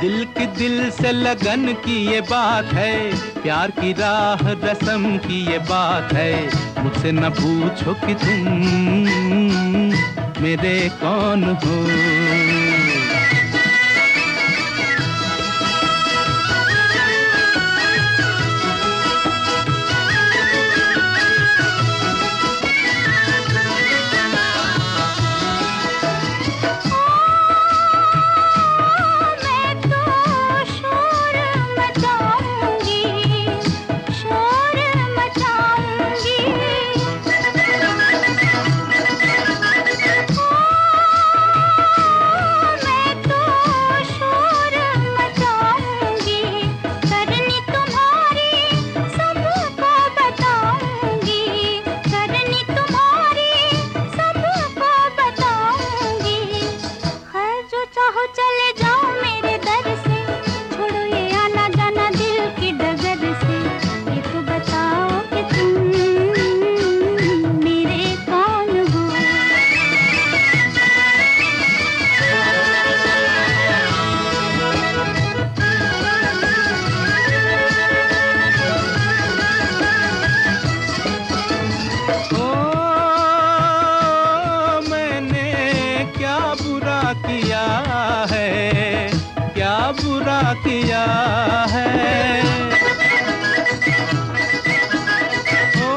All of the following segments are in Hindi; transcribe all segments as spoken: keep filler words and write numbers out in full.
दिल की दिल से लगन की ये बात है, प्यार की राह रस्म की ये बात है। मुझसे न पूछो कि तुम मेरे कौन हो। किया है, क्या बुरा किया है। ओ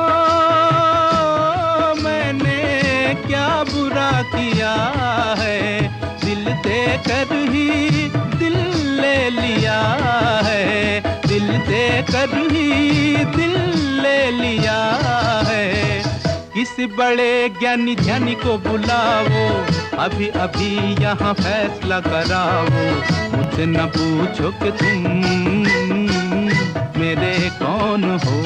मैंने क्या बुरा किया है, दिल देकर ही दिल ले लिया है, दिल देकर ही दिल ले लिया है। किसी बड़े ज्ञानी ध्यानी को बुलाओ, अभी अभी यहाँ फैसला कराओ। मुझसे न पूछो कि तुम मेरे कौन हो।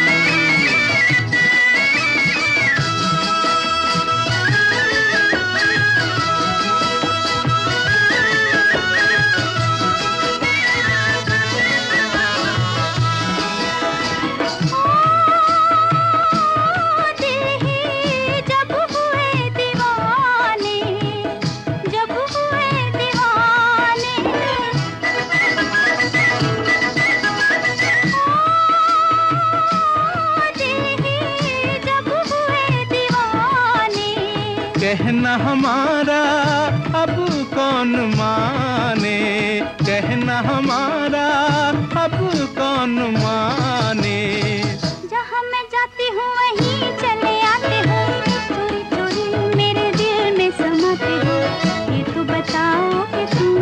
कहना हमारा अब कौन माने, कहना हमारा अब कौन माने। जहाँ मैं जाती हूँ वहीं चले आते हो, चोरी चोरी मेरे दिल में समाते हो। ये तो बताओ कि तुम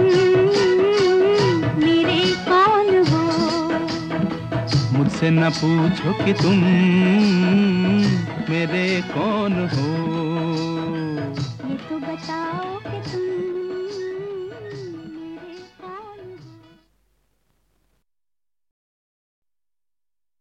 मेरे कौन हो। मुझसे न पूछो कि तुम मेरे कौन हो। ये तो बताओ कि तुम